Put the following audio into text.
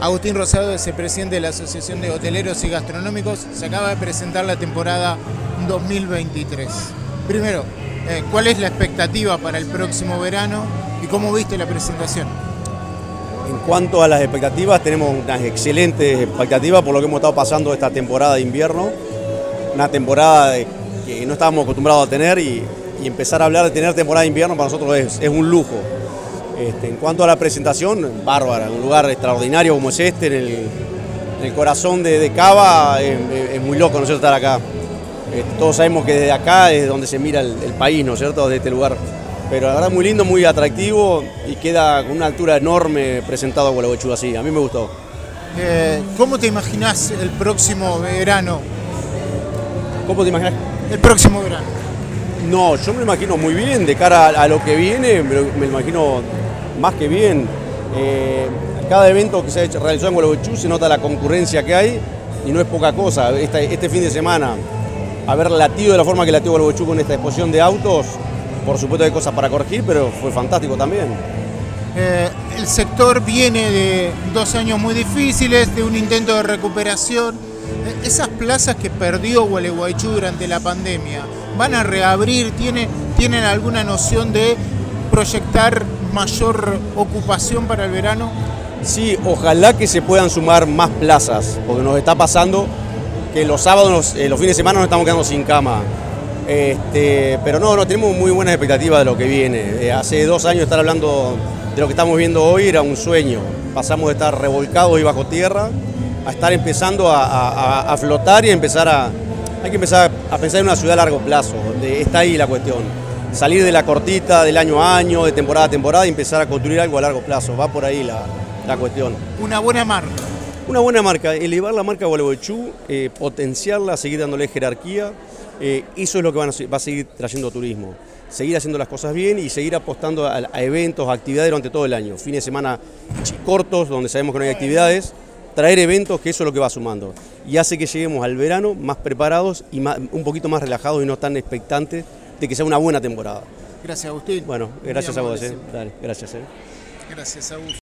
Agustín Rosado es el presidente de la Asociación de Hoteleros y Gastronómicos. Se acaba de presentar la temporada 2023. Primero, ¿cuál es la expectativa para el próximo verano y cómo viste la presentación? En cuanto a las expectativas, tenemos unas excelentes expectativas por lo que hemos estado pasando esta temporada de invierno. Una temporada que no estábamos acostumbrados a tener y empezar a hablar de tener temporada de invierno para nosotros es un lujo. En cuanto a la presentación, bárbara, un lugar extraordinario como es este, en el corazón de Cava, es muy loco, ¿no es cierto?, estar acá. Todos sabemos que desde acá es donde se mira el país, ¿no es cierto?, desde este lugar. Pero la verdad muy lindo, muy atractivo y queda con una altura enorme presentado a Gualeguaychú así, a mí me gustó. ¿Cómo te imaginás el próximo verano? ¿Cómo te imaginas? El próximo verano. No, yo me lo imagino muy bien, de cara a lo que viene, me lo imagino más que bien. Cada evento que se ha realizado en Gualeguaychú se nota la concurrencia que hay y no es poca cosa. Este fin de semana, haber latido de la forma que latió Gualeguaychú con esta exposición de autos, por supuesto hay cosas para corregir, pero fue fantástico también. El sector viene de 2 años muy difíciles, de un intento de recuperación. Esas plazas que perdió Gualeguaychú durante la pandemia, ¿van a reabrir? ¿Tienen alguna noción de proyectar mayor ocupación para el verano? Sí, ojalá que se puedan sumar más plazas, porque nos está pasando que los sábados, los fines de semana nos estamos quedando sin cama. Pero no, tenemos muy buenas expectativas de lo que viene. Hace 2 años estar hablando de lo que estamos viendo hoy era un sueño. Pasamos de estar revolcados y bajo tierra a estar empezando a flotar y hay que empezar a pensar en una ciudad a largo plazo. Está ahí la cuestión. Salir de la cortita, del año a año, de temporada a temporada y empezar a construir algo a largo plazo. Va por ahí la cuestión. Una buena marca. Una buena marca, elevar la marca Gualeguaychú, potenciarla, seguir dándole jerarquía. Eso es lo que va a seguir trayendo turismo. Seguir haciendo las cosas bien y seguir apostando a eventos, a actividades durante todo el año. Fines de semana cortos, donde sabemos que no hay actividades, traer eventos, que eso es lo que va sumando. Y hace que lleguemos al verano más preparados y un poquito más relajados y no tan expectantes de que sea una buena temporada. Gracias, Agustín. Bueno, gracias a vos. Dale, gracias. Gracias, Agustín.